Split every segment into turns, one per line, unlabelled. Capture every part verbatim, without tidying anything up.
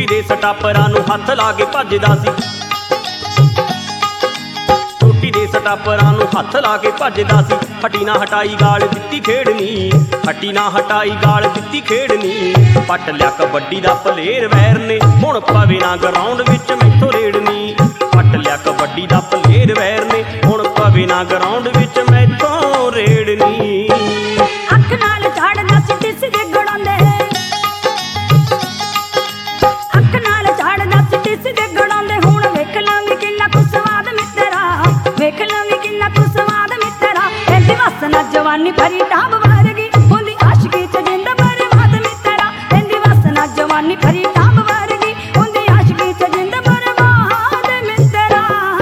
ਦੇ ਸਟਾਪਰਾਂ ਨੂੰ ਹੱਥ ਲਾ ਕੇ ਭੱਜਦਾ ਸੀ ਟੋਟੀ ਦੇ ਸਟਾਪਰਾਂ ਨੂੰ ਹੱਥ ਲਾ ਕੇ ਭੱਜਦਾ ਸੀ ਹਟੀ ਨਾ ਹਟਾਈ ਗਾਲ ਦਿੱਤੀ ਖੇਡਣੀ ਹਟੀ ਨਾ ਹਟਾਈ ਗਾਲ ਦਿੱਤੀ ਖੇਡਣੀ ਪੱਟ ਲਿਆ ਕਬੱਡੀ ਦਾ ਪਲੇਰ ਵੈਰ ਨੇ ਹੁਣ ਪਵੇ ਨਾ ਗਰਾਊਂਡ ਵਿੱਚ ਮੈਥੋਂ ਰੇੜਨੀ ਪੱਟ ਲਿਆ ਕਬੱਡੀ ਦਾ ਪਲੇਰ ਵੈਰ ਨੇ ਹੁਣ ਪਵੇ ਨਾ ਗਰਾਊਂਡ ਵਿੱਚ ਮੈਥੋਂ ਰੇੜਨੀ
ਅੱਖ ਨਾਲ ਝਾੜਦਾ ਸੀ ਟਿਸ ਦੇ ਗੜਾਉਂਦੇ ਅੱਖ ਨਾਲ ਝਾੜਦਾ ਸੀ ਟਿਸ ਦੇ ਗੜਾਉਂਦੇ ਹੁਣ ਵੇਖ ਲਾਂ ਵੀ ਕਿੰਨਾ ਕੁ ਸਵਾਦ ਮਿੱਤਰਾ ਵੇਖ ਲਾਂ ਵੀ ਕਿੰਨਾ ਕੁ ਸਵਾਦ ਮਿੱਤਰਾ ਇਹਦੀ ਵਸਨਾ ਜਵਾਨੀ ਭਰੀ ਟਾਬ ਵਰਗੀ ਹੁੰਦੀ ਆਸ਼ਕੀ ਚ ਜਿੰਦ ਬਰਬਾਦ ਮਿੱਤਰਾ ਇਹਦੀ ਵਸਨਾ ਜਵਾਨੀ ਭਰੀ ਟਾਬ ਵਰਗੀ ਹੁੰਦੀ ਆਸ਼ਕੀ ਚ ਜਿੰਦ ਬਰਬਾਦ ਮਿੱਤਰਾ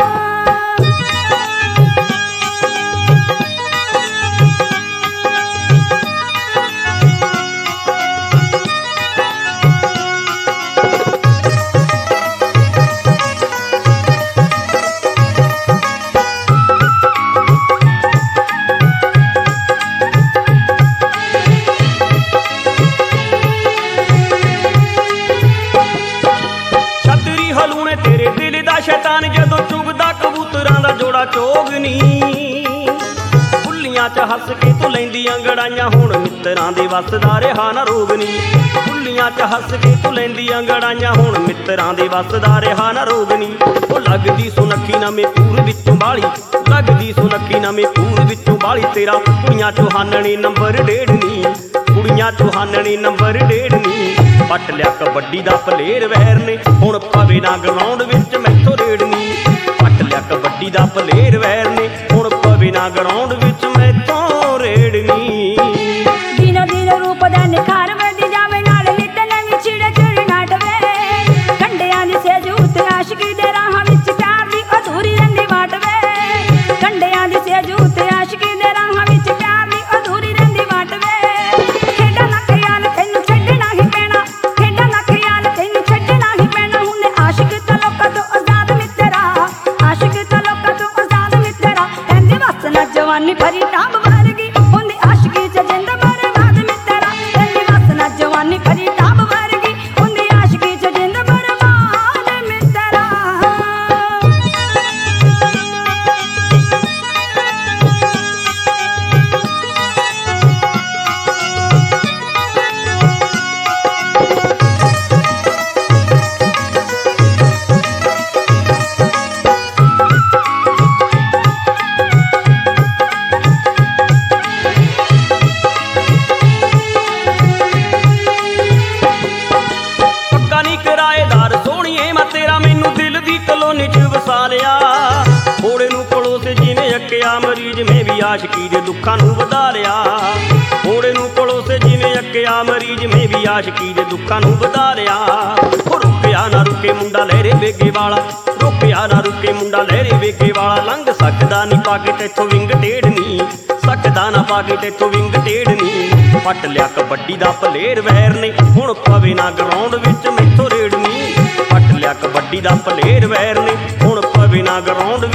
ਤੇਰੇ ਦਿਲ ਦਾ ਸ਼ੈਤਾਨ ਜਦੋਂ ਚੁਗਦਾ ਕਬੂਤਰਾਂ ਦਾ ਜੋੜਾ ਚੋਗਨੀ ਫੁੱਲੀਆਂ ਚ ਹੱਸ ਕੇ ਤੂੰ ਲੈਂਦੀ ਅੰਗੜਾਈਆਂ ਹੁਣ ਮਿੱਤਰਾਂ ਦੇ ਵੱਸ ਦਾ ਰਿਹਾ ਨਾ ਰੋਗਨੀ ਫੁੱਲੀਆਂ ਚ ਹੱਸ ਕੇ ਤੂੰ ਲੈਂਦੀ ਅੰਗੜਾਈਆਂ ਹੁਣ ਮਿੱਤਰਾਂ ਦੇ ਵੱਸ ਦਾ ਰਿਹਾ ਨਾ ਰੋਗਨੀ ਉਹ ਲੱਗਦੀ ਸੁਨੱਖੀ ਨਵੇਂ ਪੂਰ ਵਿੱਚੋਂ ਬਾਲੀ ਲੱਗਦੀ ਸੁਨੱਖੀ ਨਵੇਂ ਪੂਰ ਵਿੱਚੋਂ ਬਾਲੀ ਤੇਰਾ ਕੁੜੀਆਂ ਚੋਂ ਹਾਨਣੀ ਨੰਬਰ ਡੇਢਨੀ ਕੁੜੀਆਂ ਚੋਂ ਹਾਨਣੀ ਨੰਬਰ ਡੇਢਨੀ ਪੱਟ ਲਿਆ ਕਬੱਡੀ ਦਾ ਪਲੇਰ ਵੈਰ ਨੇ ਹੁਣ ਪਵੇ ਨਾ ਗਰਾਊਂਡ ਵਿੱਚ ਮੈਥੋਂ ਰੇੜਨੀ ਪੱਟ ਲਿਆ ਕਬੱਡੀ ਦਾ ਪਲੇਰ ਵੈਰ ਨੇ ਹੁਣ ਪਵੇ ਨਾ ਗਰਾਊਂਡ ਵਿੱਚ ਮੈਥੋਂ ਰੇੜਨੀ
ਦਿਨੋ ਦਿਨ ਰੂਪ ਦਾ ਨਿਖਾਰ ਵਧੀ ਜਾਵੇ ਨਾਲ ਨਿੱਤ ਨਵੀਂ ਛਿੜੇ ਚਿੜੀ ਨਾਟਵੇ ਕੰਡਿਆਂ ਦੀ ਸੇਜ ਉੱਤੇ ਆਸ਼ਕੀ ਦੇ ਰਾਹਾਂ ਵਿੱਚ ਪਿਆਰ ਦੀ ਅਧੂਰੀ ਰਹਿੰਦੀ ਵਾਟਵੇ ਕੰਡਿਆਂ ਦੀ ਸੇਜ ਉੱਤੇ ਆਸ਼ਕੀ ਦੇ ਰਾਹਾਂ ਵਿੱਚ ਪਿਆਰ ਦੀ ਅਧੂਰੀ ਰਹਿੰਦੀ ਵਾਟਵੇ ਖੇਡਾਂ ਦਾ ਖਿਆਲ ਤੈਨੂੰ ਛੱਡਣਾ ਹੀ ਪੈਣਾ ਖੇਡਾਂ ਦਾ ਖਿਆਲ ਤੈਨੂੰ ਛੱਡਣਾ ਹੀ ਪੈਣਾ ਹੁੰਦੇ ਆਸ਼ਿਕ ਤਾਂ ਲੋਕਾਂ ਤੋਂ ਆਜ਼ਾਦ ਮਿੱਤਰਾ ਆਸ਼ਿਕ ਤਾਂ ਲੋਕਾਂ ਤੋਂ ਆਜ਼ਾਦ ਮਿੱਤਰਾ ਇਹਦੀ ਵਸਨਾ ਜਵਾਨੀ ਭਰੀ ਟਾਬ ਵਰਗੀ ਹੁੰਦੀ ਆਸ਼ਕੀ ਚ ਜਿੰਦ ਬਰਬਾਦ ਮਿੱਤਰਾ ਇਹਦੀ ਵਸਨਾ ਜਵਾਨੀ ਭਰੀ ਟਾਬ ਵਰਗੀ ਹੁੰਦੀ ਆਸ਼ਕੀ ਚ ਜਿੰਦ ਬਰਬਾਦ ਮਿੱਤਰਾ
ਕਿਰਾਏਦਾਰ ਸੋਹਣੀਏ ਮੈਂ ਤੇਰਾ ਮੈਨੂੰ ਦਿਲ ਦੀ ਕਲੋਨੀ ਚ ਵਸਾ ਲਿਆ ਥੋੜੇ ਨੂੰ ਕੋਲੋਂ ਸੇ ਜਿਹਨੇ ਅੱਕਿਆ ਮਰੀਜ਼ ਮੈਂ ਵੀ ਆਸ਼ਕੀ ਦੇ ਦੁੱਖਾਂ ਨੂੰ ਵਧਾ ਲਿਆ ਥੋੜੇ ਨੂੰ ਕੋਲੋਂ ਸੇ ਜਿਹਨੇ ਅੱਕਿਆ ਮਰੀਜ਼ ਮੈਂ ਵੀ ਆਸ਼ਕੀ ਦੇ ਦੁੱਖਾਂ ਨੂੰ ਵਧਾ ਲਿਆ ਉਹ ਰੁਕਿਆ ਨਾ ਰੁਕੇ ਮੁੰਡਾ ਲਹਿਰੇ ਵੇਗੇ ਵਾਲਾ ਰੁਕਿਆ ਨਾ ਰੁਕੇ ਮੁੰਡਾ ਲਹਿਰੇ ਵੇਗੇ ਵਾਲਾ ਲੰਘ ਸਕਦਾ ਨਹੀਂ ਪਾ ਕੇ ਤੇਥੋਂ ਵਿੰਗ ਟੇੜਨੀ ਸਕਦਾ ਨਾ ਪਾ ਕੇ ਤੇਥੋਂ ਵਿੰਗ ਟੇੜਨੀ ਪੱਟ ਲਿਆ ਕਬੱਡੀ ਦਾ ਪਲੇਰ ਵੈਰ ਨੇ ਹੁਣ ਪਵੇ ਨਾ ਗਰਾਊਂਡ ਵਿੱਚ ਮੈਥੋਂ ਰੇੜਨੀ ਪੱਟ ਲਿਆ ਕਬੱਡੀ ਦਾ ਪਲੇਰ ਵੈਰ ਨੇ ਹੁਣ ਪਵੇ ਨਾ ਗਰਾਊਂਡ